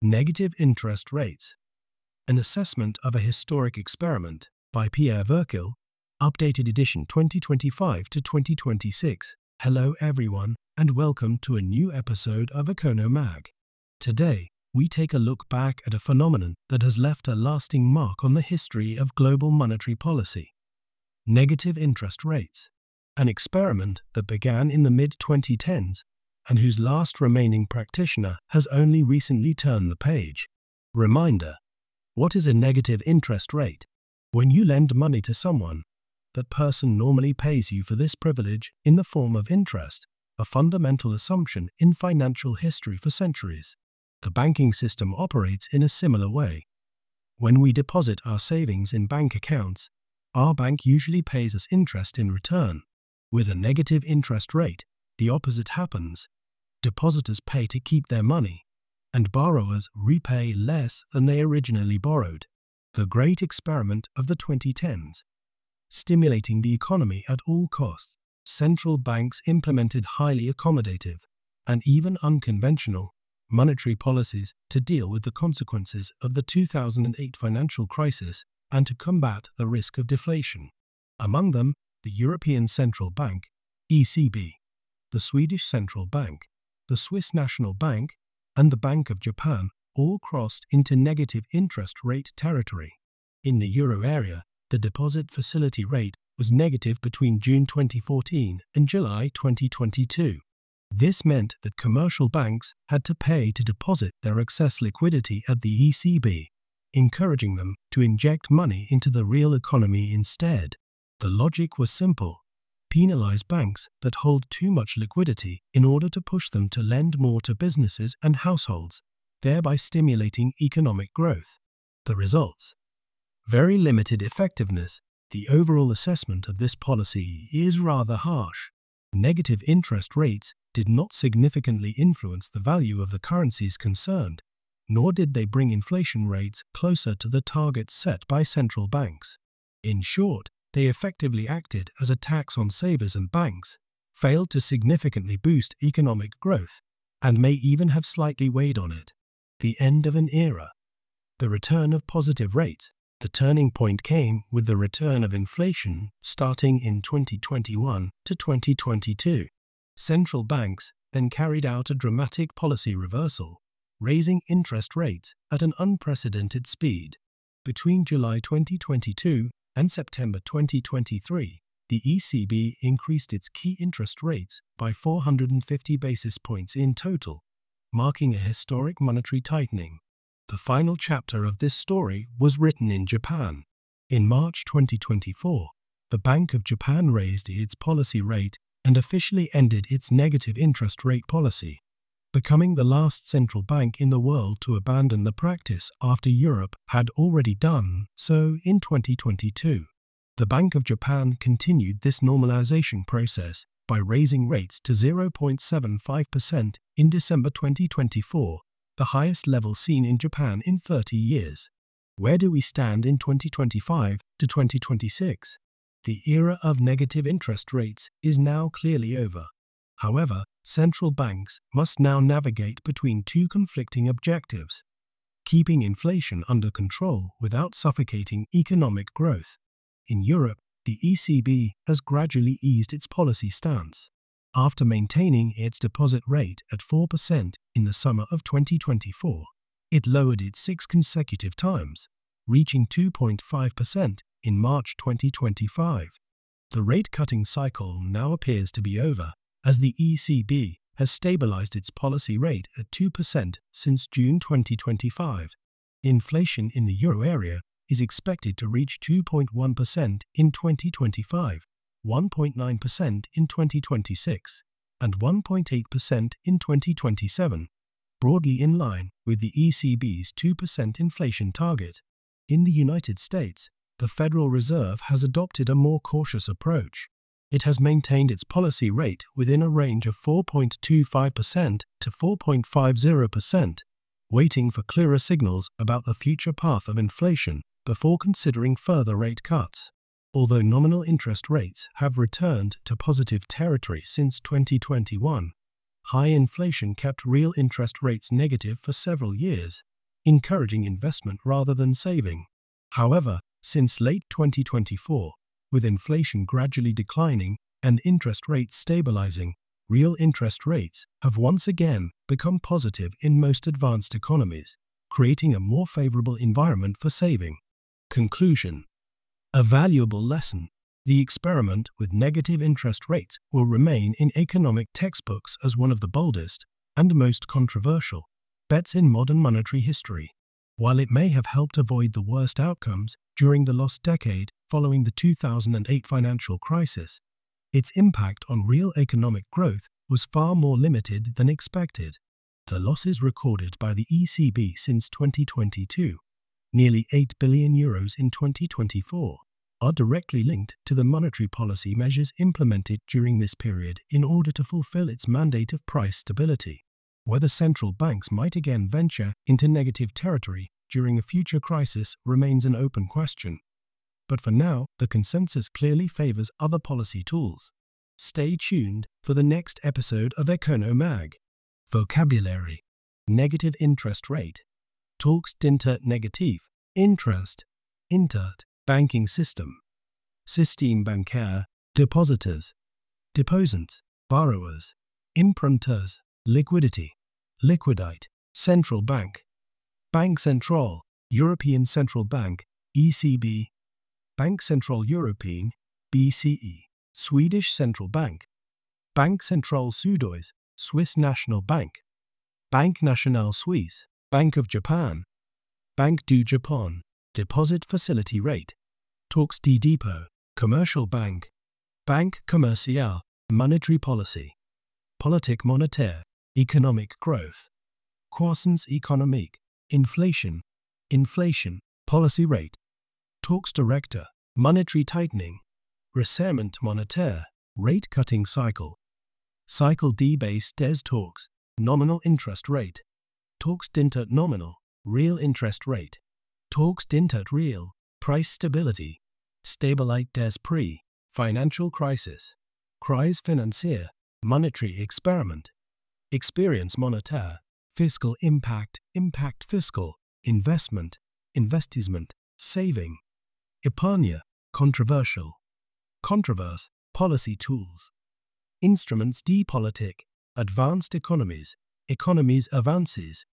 Negative Interest Rates, an assessment of a historic experiment by Pierre Verkil, updated edition 2025 to 2026. Hello everyone, and welcome to a new episode of Econo Mag. Today, we take a look back at a phenomenon that has left a lasting mark on the history of global monetary policy. Negative interest rates, an experiment that began in the mid-2010s and whose last remaining practitioner has only recently turned the page. Reminder: what is a negative interest rate? When you lend money to someone, that person normally pays you for this privilege in the form of interest, a fundamental assumption in financial history for centuries. The banking system operates in a similar way. When we deposit our savings in bank accounts, our bank usually pays us interest in return. With a negative interest rate, the opposite happens. Depositors pay to keep their money, and borrowers repay less than they originally borrowed. The great experiment of the 2010s. Stimulating the economy at all costs, central banks implemented highly accommodative and even unconventional monetary policies to deal with the consequences of the 2008 financial crisis and to combat the risk of deflation. Among them, the European Central Bank, ECB, the Swedish Central Bank, the Swiss National Bank, and the Bank of Japan all crossed into negative interest rate territory. In the euro area, the deposit facility rate was negative between June 2014 and July 2022. This meant that commercial banks had to pay to deposit their excess liquidity at the ECB, encouraging them to inject money into the real economy instead. The logic was simple: penalize banks that hold too much liquidity in order to push them to lend more to businesses and households, thereby stimulating economic growth. The results: very limited effectiveness. The overall assessment of this policy is rather harsh. Negative interest rates did not significantly influence the value of the currencies concerned, nor did they bring inflation rates closer to the targets set by central banks. In short, they effectively acted as a tax on savers and banks, failed to significantly boost economic growth, and may even have slightly weighed on it. The end of an era. The return of positive rates. The turning point came with the return of inflation starting in 2021 to 2022. Central banks then carried out a dramatic policy reversal, raising interest rates at an unprecedented speed. Between July 2022 and September 2023, the ECB increased its key interest rates by 450 basis points in total, marking a historic monetary tightening. The final chapter of this story was written in Japan. In March 2024, the Bank of Japan raised its policy rate and officially ended its negative interest rate policy, becoming the last central bank in the world to abandon the practice after Europe had already done so in 2022. The Bank of Japan continued this normalization process by raising rates to 0.75% in December 2024, the highest level seen in Japan in 30 years. Where do we stand in 2025 to 2026? The era of negative interest rates is now clearly over. However, central banks must now navigate between two conflicting objectives: keeping inflation under control without suffocating economic growth. In Europe, the ECB has gradually eased its policy stance. After maintaining its deposit rate at 4% in the summer of 2024, it lowered it 6 consecutive times, reaching 2.5% in March 2025. The rate-cutting cycle now appears to be over, as the ECB has stabilized its policy rate at 2% since June 2025. Inflation in the euro area is expected to reach 2.1% in 2025, 1.9% in 2026, and 1.8% in 2027, broadly in line with the ECB's 2% inflation target. In the United States, the Federal Reserve has adopted a more cautious approach. It has maintained its policy rate within a range of 4.25% to 4.50%, waiting for clearer signals about the future path of inflation before considering further rate cuts. Although nominal interest rates have returned to positive territory since 2021, high inflation kept real interest rates negative for several years, encouraging investment rather than saving. However, since late 2024, with inflation gradually declining and interest rates stabilizing, real interest rates have once again become positive in most advanced economies, creating a more favorable environment for saving. Conclusion: a valuable lesson. The experiment with negative interest rates will remain in economic textbooks as one of the boldest and most controversial bets in modern monetary history. While it may have helped avoid the worst outcomes during the lost decade following the 2008 financial crisis, its impact on real economic growth was far more limited than expected. The losses recorded by the ECB since 2022, nearly €8 billion in 2024, are directly linked to the monetary policy measures implemented during this period in order to fulfill its mandate of price stability. Whether central banks might again venture into negative territory during a future crisis remains an open question. But for now, the consensus clearly favors other policy tools. Stay tuned for the next episode of EconoMag. Vocabulary: negative interest rate. Talks dinter negativ. Interest. Intert. Banking system. System bancaire. Depositors. Deposants. Borrowers. Imprinters. Liquidity. Liquidite. Central bank. Banque Centrale. European Central Bank. ECB. Banque Centrale Européenne. BCE. Swedish Central Bank. Banque Centrale Suisse. Swiss National Bank. Banque Nationale Suisse. Bank of Japan. Banque du Japon. Deposit facility rate. Talks de depot. Commercial bank. Banque commerciale. Monetary policy. Politique monétaire. Economic growth. Croissance économique. Inflation. Inflation. Policy rate. Talks director. Monetary tightening. Resserrement monétaire. Rate cutting cycle. Cycle de base des talks. Nominal interest rate. Talks d'intert nominal. Real interest rate. Talks d'intert real. Price stability. Stabilité des prix. Financial crisis. Crise financière. Monetary experiment. Experience monétaire. Fiscal impact. Impact fiscal. Investment. Investissement. Saving. Épargne. Controversial. Controverse. Policy tools. Instruments de politique. Advanced economies. Economies avances.